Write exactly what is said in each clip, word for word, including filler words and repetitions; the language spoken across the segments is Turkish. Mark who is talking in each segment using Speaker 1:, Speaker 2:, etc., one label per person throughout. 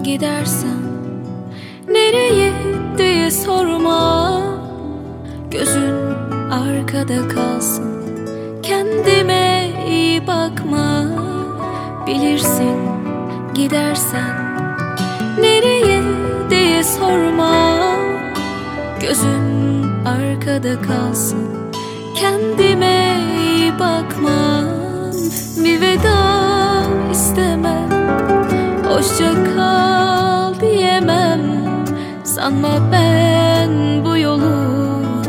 Speaker 1: gidersen nereye diye sorma. Gözün arkada kalsın, kendime iyi bakma. Bilirsin gidersen nereye diye sorma. Gözün arkada kalsın, kendime iyi bakma. Bir veda istemem, hoşça kal diyemem. Sanma ben bu yolu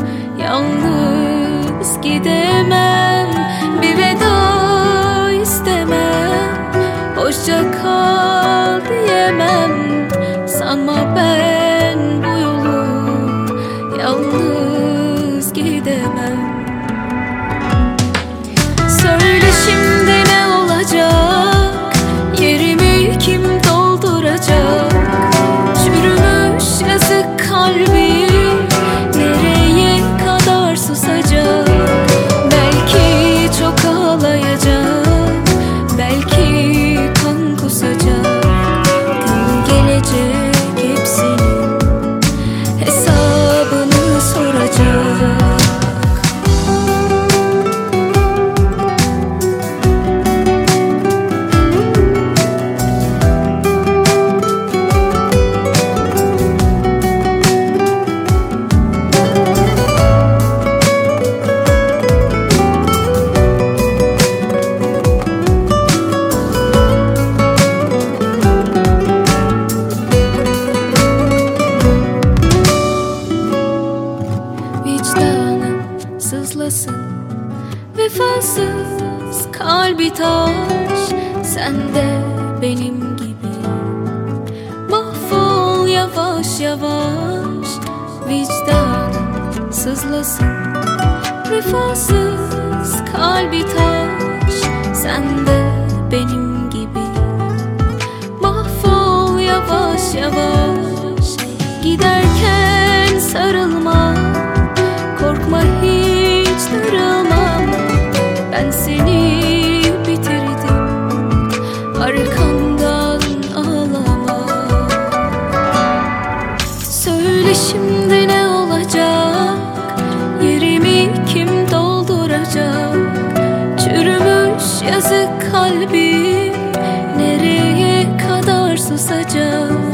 Speaker 1: yalnız gidemem. Bir veda istemem, hoşça kal diyemem. Sanma ben bu yolu yalnız gidemem. Söyle şimdi ne olacak? Yerimi kim dolduracak? Çürümüş yazık kalbi nereye kadar susacak? Belki çok ağlayacak, belki kan kusacak. Gün gelecek hepsinin hesabını soracak. Vicdanım sızlasın, vefasız kalbi taş. Sen de benim gibi mahvol yavaş yavaş. Vicdanım sızlasın, vefasız kalbi taş. Sen de benim gibi mahvol yavaş yavaş. Giderken sarılma, korkma hiç darılmam. Ben seni bitirdim, arkandan ağlama. Söyle şimdi ne olacak? Yerimi kim dolduracak? Çürümüş yazık kalbi nereye kadar susacak?